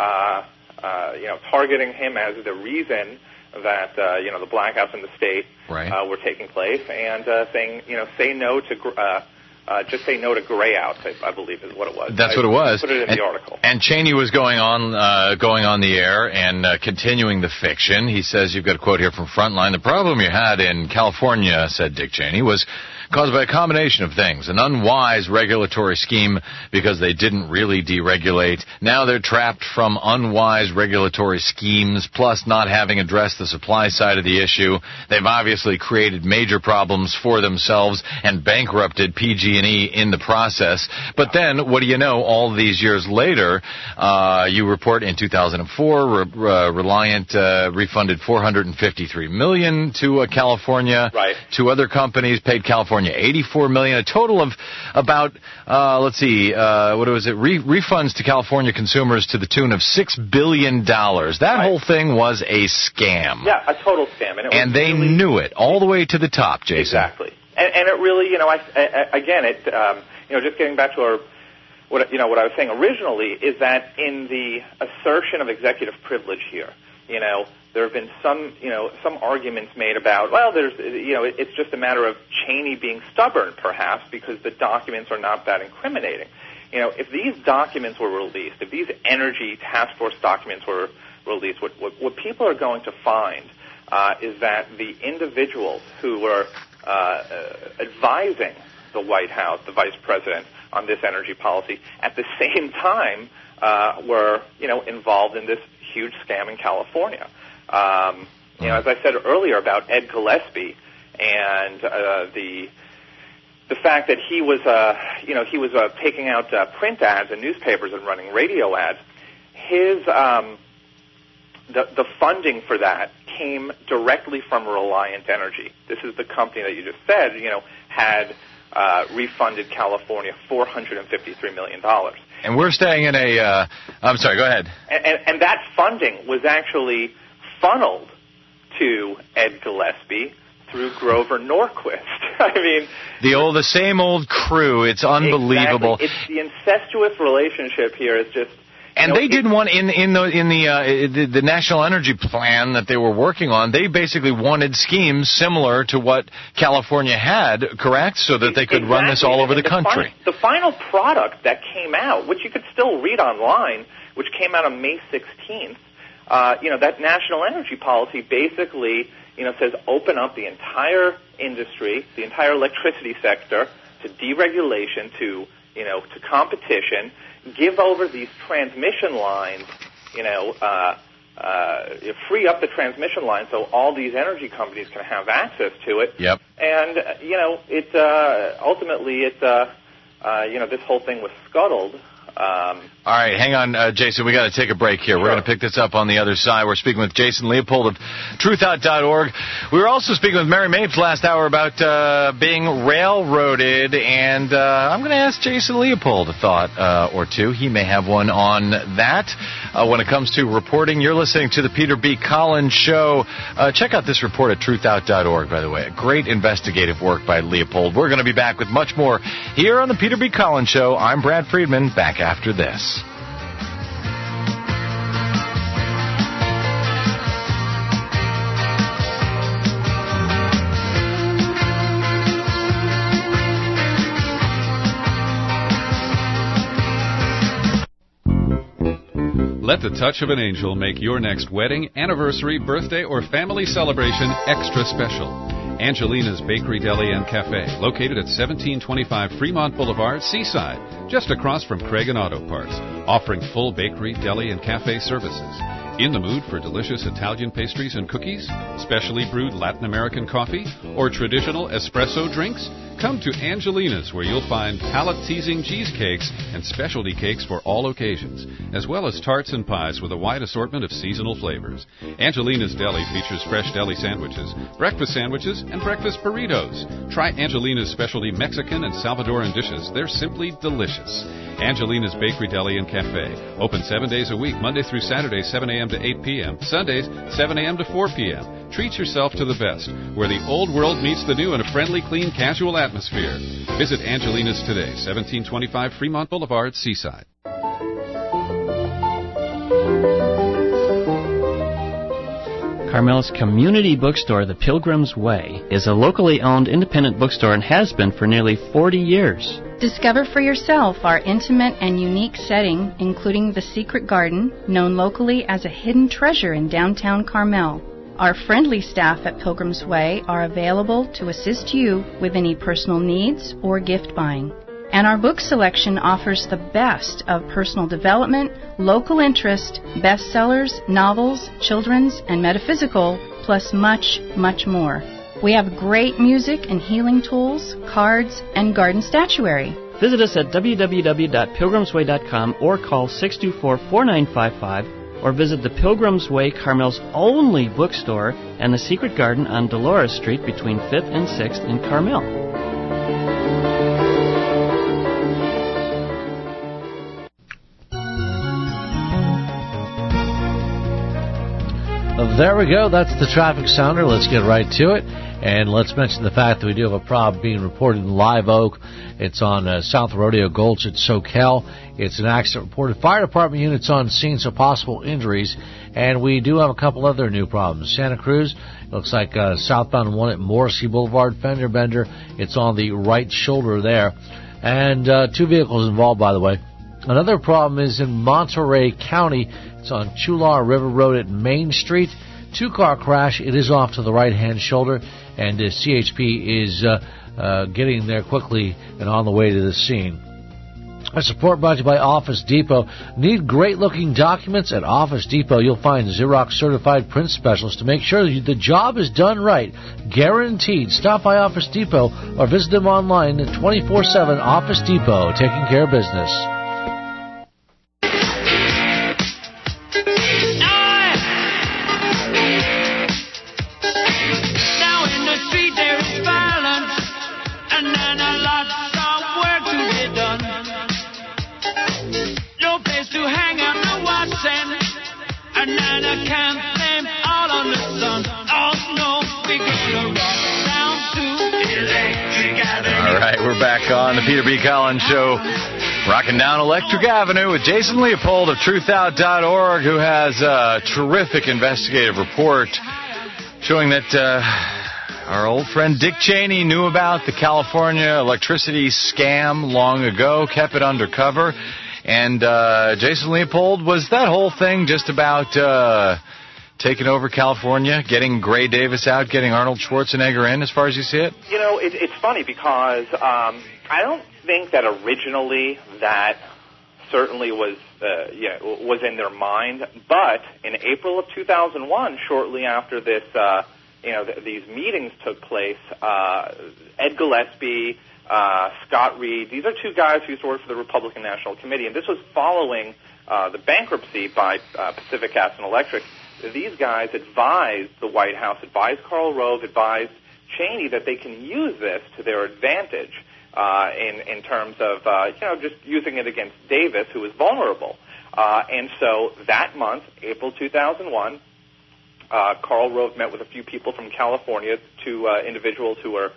uh, you know, targeting him as the reason that, uh, you know, the blackouts in the state right. uh, were taking place, and uh, saying, you know, say no to, uh, uh, just say no to grayouts, I, I believe is what it was. That's I what it was. Put it in and, the article. And Cheney was going on, uh, going on the air and uh, continuing the fiction. He says, you've got a quote here from Frontline, the problem you had in California, said Dick Cheney, was caused by a combination of things. An unwise regulatory scheme because they didn't really deregulate. Now they're trapped from unwise regulatory schemes, plus not having addressed the supply side of the issue. They've obviously created major problems for themselves and bankrupted P G and E in the process. But then, what do you know, all these years later, uh, you report in two thousand four, Re- uh, Reliant uh, refunded four hundred fifty-three million dollars to uh, California. Right. Two other companies paid California eighty-four million dollars, a total of about, uh, let's see, uh, what was it, Re- refunds to California consumers to the tune of six billion dollars. That right. whole thing was a scam. Yeah, a total scam. And, it and was they really, knew it all the way to the top, Jason. Exactly. And, and it really, you know, I, I, again, it, um, you know, just getting back to our, what, you know, what I was saying originally is that in the assertion of executive privilege here, you know, there have been some, you know, some arguments made about, well, there's, you know, it's just a matter of Cheney being stubborn, perhaps, because the documents are not that incriminating. You know, if these documents were released, if these energy task force documents were released, what, what, what people are going to find uh, is that the individuals who were uh, uh, advising the White House, the vice president, on this energy policy, at the same time uh, were, you know, involved in this huge scam in California. Um, you know, as I said earlier about Ed Gillespie and uh, the the fact that he was, uh, you know, he was uh, taking out uh, print ads in newspapers and running radio ads. His um, the the funding for that came directly from Reliant Energy. This is the company that you just said, you know, had uh, refunded California four hundred fifty-three million dollars. And we're staying in a. Uh, I'm sorry. Go ahead. And, and, and that funding was actually funneled to Ed Gillespie through Grover Norquist. I mean, the old, the same old crew. It's unbelievable. Exactly. It's the incestuous relationship here is just, And you know, they did it, one in in the in the, uh, the the National Energy Plan that they were working on. They basically wanted schemes similar to what California had, correct? So that they could exactly. run this all over and the, the country. Fi- the final product that came out, which you could still read online, which came out on May sixteenth, uh, you know, that national energy policy basically, you know, says open up the entire industry, the entire electricity sector to deregulation, to, you know, to competition, give over these transmission lines, you know, uh, uh, free up the transmission line so all these energy companies can have access to it. Yep. And, uh, you know, it, uh, ultimately it, uh, uh, you know, this whole thing was scuttled. Um, All right, hang on, uh, Jason. We got to take a break here. Sure. We're going to pick this up on the other side. We're speaking with Jason Leopold of Truth Out dot org. We were also speaking with Mary Mapes last hour about uh, being railroaded, and uh, I'm going to ask Jason Leopold a thought uh, or two. He may have one on that. Uh, when it comes to reporting, you're listening to the Peter B. Collins Show. Uh, check out this report at Truth Out dot org, by the way. Great investigative work by Leopold. We're going to be back with much more here on the Peter B. Collins Show. I'm Brad Friedman. Back after this. Let the touch of an angel make your next wedding, anniversary, birthday, or family celebration extra special. Angelina's Bakery, Deli, and Cafe, located at seventeen twenty-five Fremont Boulevard, Seaside, just across from Craig and Auto Parts, offering full bakery, deli, and cafe services. In the mood for delicious Italian pastries and cookies, specially brewed Latin American coffee, or traditional espresso drinks? Come to Angelina's, where you'll find palate-teasing cheesecakes and specialty cakes for all occasions, as well as tarts and pies with a wide assortment of seasonal flavors. Angelina's Deli features fresh deli sandwiches, breakfast sandwiches, and breakfast burritos. Try Angelina's specialty Mexican and Salvadoran dishes. They're simply delicious. Angelina's Bakery, Deli, and Cafe. Open seven days a week, Monday through Saturday, seven a.m. to eight p.m., Sundays, seven a.m. to four p.m. Treat yourself to the best, where the old world meets the new in a friendly, clean, casual atmosphere. Visit Angelina's today, seventeen twenty-five Fremont Boulevard, Seaside. Carmel's community bookstore, The Pilgrim's Way, is a locally owned independent bookstore and has been for nearly forty years. Discover for yourself our intimate and unique setting, including the Secret Garden, known locally as a hidden treasure in downtown Carmel. Our friendly staff at Pilgrim's Way are available to assist you with any personal needs or gift buying. And our book selection offers the best of personal development, local interest, bestsellers, novels, children's, and metaphysical, plus much, much more. We have great music and healing tools, cards, and garden statuary. Visit us at w w w dot pilgrims way dot com or call six two four, four nine five five or visit the Pilgrim's Way, Carmel's only bookstore, and the Secret Garden on Dolores Street between fifth and sixth in Carmel. There we go. That's the traffic sounder. Let's get right to it. And let's mention the fact that we do have a problem being reported in Live Oak. It's on uh, South Rodeo Gulch at Soquel. It's an accident reported. Fire department units on scene, so possible injuries. And we do have a couple other new problems. Santa Cruz, looks like uh, southbound one at Morrissey Boulevard, fender bender. It's on the right shoulder there. And uh, two vehicles involved, by the way. Another problem is in Monterey County. It's on Chular River Road at Main Street. Two-car crash. It is off to the right-hand shoulder, and uh, C H P is uh, uh, getting there quickly and on the way to the scene. A support brought to you by Office Depot. Need great-looking documents? At Office Depot, you'll find Xerox-certified print specialists to make sure that the job is done right. Guaranteed. Stop by Office Depot or visit them online at twenty-four seven Office Depot, taking care of business. All right, we're back on the Peter B. Collins Show. Rocking down Electric Avenue with Jason Leopold of truth out dot org, who has a terrific investigative report showing that uh, our old friend Dick Cheney knew about the California electricity scam long ago, kept it undercover. And uh, Jason Leopold, was that whole thing just about uh, taking over California, getting Gray Davis out, getting Arnold Schwarzenegger in, as far as you see it? You know, it, it's funny because um, I don't think that originally that certainly was uh, yeah, was in their mind. But in April of two thousand one, shortly after this, uh, you know, th- these meetings took place, uh, Ed Gillespie, uh, Scott Reed, these are two guys who used to work for the Republican National Committee, and this was following uh, the bankruptcy by uh, Pacific Gas and Electric. These guys advised the White House, advised Karl Rove, advised Cheney that they can use this to their advantage uh, in, in terms of, uh, you know, just using it against Davis, who was vulnerable. Uh, and so that month, April two thousand one, uh, Karl Rove met with a few people from California, two uh, individuals who were,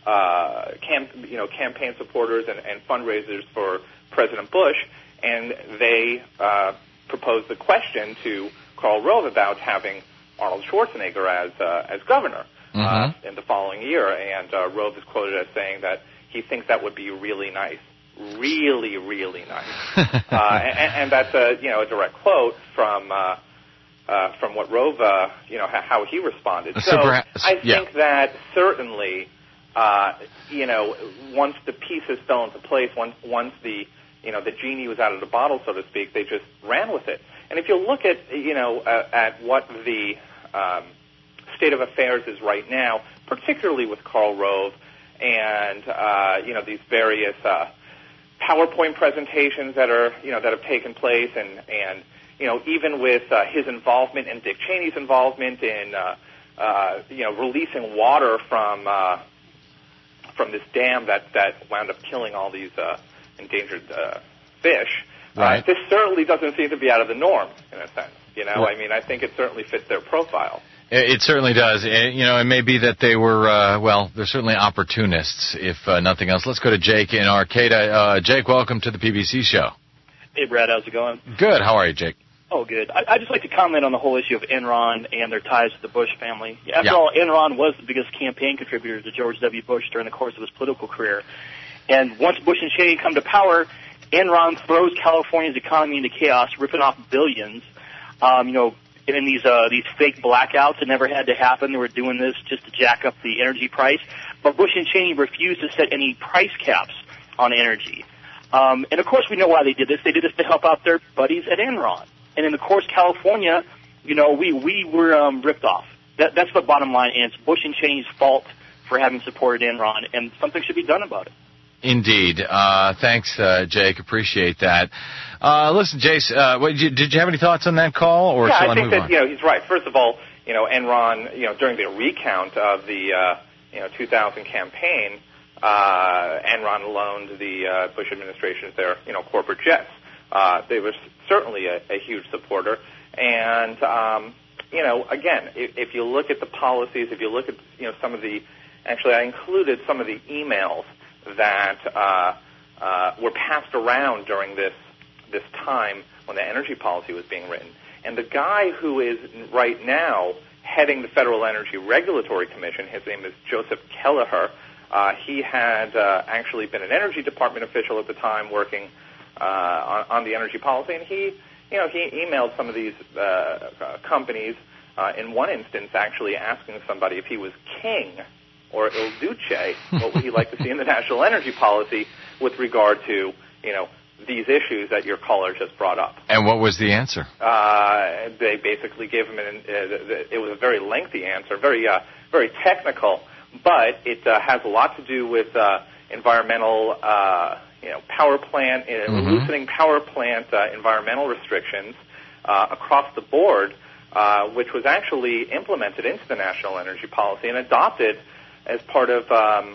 uh, camp, you know, campaign supporters and, and fundraisers for President Bush, and they uh, proposed the question to Karl Rove about having Arnold Schwarzenegger as uh, as governor uh, Mm-hmm. in the following year. And uh, Rove is quoted as saying that he thinks that would be really nice, really, really nice. uh, and, and that's a you know a direct quote from uh, uh, from what Rove uh, you know ha- how he responded. So, So perhaps- I yeah. think that certainly uh, you know once the pieces fell into place, once once the you know the genie was out of the bottle, so to speak, they just ran with it. And if you look at, you know, uh, at what the um, state of affairs is right now, particularly with Karl Rove and, uh, you know, these various uh, PowerPoint presentations that are, you know, that have taken place and, and you know, even with uh, his involvement and Dick Cheney's involvement in, uh, uh, you know, releasing water from uh, from this dam that, that wound up killing all these uh, endangered uh, fish. Right. Uh, this certainly doesn't seem to be out of the norm, in a sense. You know, Right. I mean, I think it certainly fits their profile. It, it certainly does. Eh, you know, it may be that they were, uh, well, they're certainly opportunists, if uh, nothing else. Let's go to Jake in Arcata. Uh, Jake, welcome to the P B C show. Hey, Brad, how's it going? Good. How are you, Jake? Oh, good. I, I'd just like to comment on the whole issue of Enron and their ties to the Bush family. After Yeah. all, Enron was the biggest campaign contributor to George W. Bush during the course of his political career. And once Bush and Cheney come to power, Enron throws California's economy into chaos, ripping off billions. Um, you know, in these uh, these fake blackouts that never had to happen. They were doing this just to jack up the energy price. But Bush and Cheney refused to set any price caps on energy. Um, and of course, we know why they did this. They did this to help out their buddies at Enron. And in the course, California, you know, we we were um, ripped off. That, that's the bottom line, and it's Bush and Cheney's fault for having supported Enron, and something should be done about it. Indeed. Uh, thanks, uh, Jake. Appreciate that. Uh, listen, Jace, uh, what, did, you, did you have any thoughts on that call, or yeah, shall I I think move that on? you know he's right. First of all, you know Enron, you know during the recount of the uh, you know two thousand campaign, uh, Enron loaned the uh, Bush administration their you know corporate jets. Uh, they were certainly a, a huge supporter, and um, you know again, if, if you look at the policies, if you look at you know some of the, actually I included some of the emails that uh, uh, were passed around during this this time when the energy policy was being written. And the guy who is right now heading the Federal Energy Regulatory Commission, his name is Joseph Kelleher. Uh, he had uh, actually been an Energy Department official at the time working uh, on, on the energy policy, and he, you know, he emailed some of these uh, uh, companies, uh, in one instance actually asking somebody if he was king or Il Duce, what would he like to see in the national energy policy with regard to, you know, these issues that your caller just brought up. And what was the answer? Uh, they basically gave him an, uh, it was a very lengthy answer, very, uh, very technical, but it uh, has a lot to do with uh, environmental, uh, you know, power plant, uh, Mm-hmm. loosening power plant uh, environmental restrictions uh, across the board, uh, which was actually implemented into the national energy policy and adopted as part of um,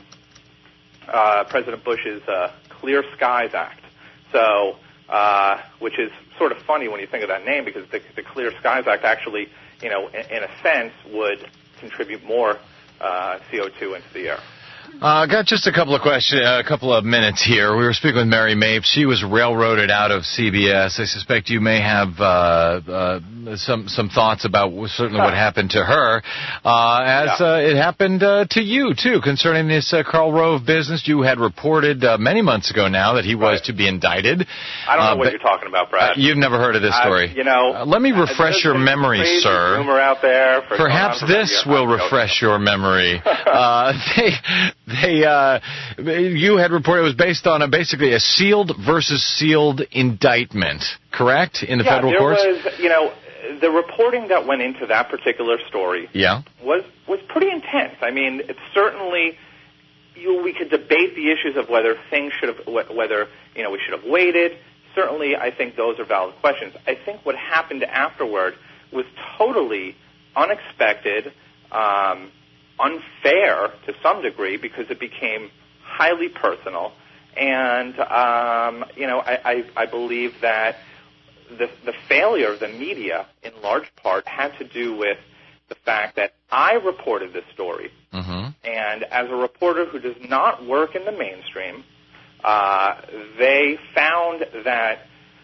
uh, President Bush's uh, Clear Skies Act. So, uh, which is sort of funny when you think of that name, because the, the Clear Skies Act actually, you know, in, in a sense, would contribute more uh, C O two into the air. Uh, got just a couple of questions, a couple of minutes here. We were speaking with Mary Mapes. She was railroaded out of C B S. I suspect you may have uh, uh, some some thoughts about certainly what happened to her, uh, as uh, it happened uh, to you too, concerning this uh, Karl Rove business. You had reported uh, many months ago now that he was right. to be indicted. I don't know uh, what you're talking about, Brad. Uh, you've never heard of this story. Uh, you know, uh, let me refresh your memory, crazy sir. Rumor out there. For Perhaps this will refresh your memory. uh, they. They, uh, you had reported it was based on a, basically a sealed versus sealed indictment, correct, in the yeah, federal there courts? was, you know, the reporting that went into that particular story yeah. was was pretty intense. I mean, it's certainly, you, we could debate the issues of whether things should have, whether, you know, we should have waited. Certainly, I think those are valid questions. I think what happened afterward was totally unexpected, um, unfair to some degree, because it became highly personal, and um, you know, I, I, I believe that the, the failure of the media, in large part, had to do with the fact that I reported this story, mm-hmm. and as a reporter who does not work in the mainstream, uh, they found that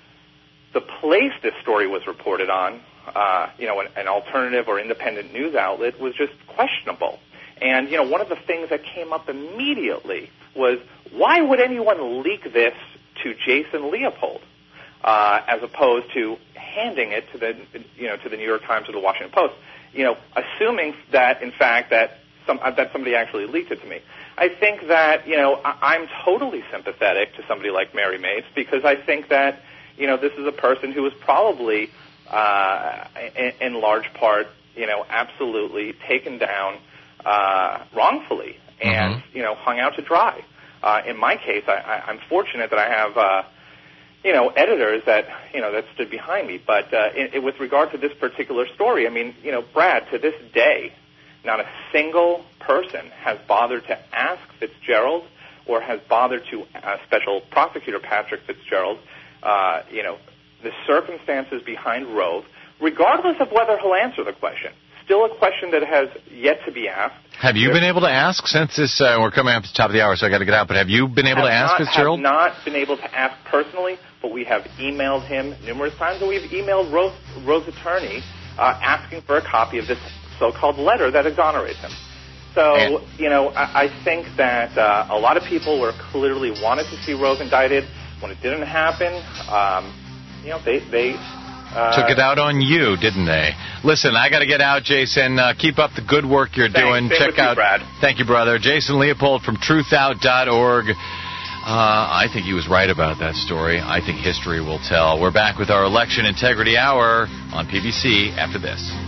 the place this story was reported on, Uh, you know, an, an alternative or independent news outlet was just questionable. And, you know, one of the things that came up immediately was, why would anyone leak this to Jason Leopold, uh, as opposed to handing it to the, you know, to the New York Times or the Washington Post, you know, assuming that, in fact, that some, uh, that somebody actually leaked it to me. I think that, you know, I, I'm totally sympathetic to somebody like Mary Mapes, because I think that, you know, this is a person who was probably Uh, in, in large part, you know, absolutely taken down uh, wrongfully and, mm-hmm. you know, hung out to dry. Uh, in my case, I, I, I'm fortunate that I have, uh, you know, editors that, you know, that stood behind me. But uh, in, in, with regard to this particular story, I mean, you know, Brad, to this day, not a single person has bothered to ask Fitzgerald or has bothered to uh, Special Prosecutor Patrick Fitzgerald, uh, you know, the circumstances behind Rove, regardless of whether he'll answer the question. Still a question that has yet to be asked. Have you There's, been able to ask since this, uh, we're coming up to the top of the hour, so I got to get out, but have you been able to ask not, Fitzgerald? have not been able to ask personally, but we have emailed him numerous times, and we've emailed Rove, Rove's attorney uh, asking for a copy of this so-called letter that exonerates him. So, and, you know, I, I think that uh, a lot of people were clearly wanted to see Rove indicted. When it didn't happen, um, you know, they... they uh, took it out on you, didn't they? Listen, I got to get out, Jason. Uh, keep up the good work you're thanks, doing. Same Check with out. You, Brad. Thank you, brother. Jason Leopold from truth out dot org. Uh, I think he was right about that story. I think history will tell. We're back with our Election Integrity Hour on P B C after this.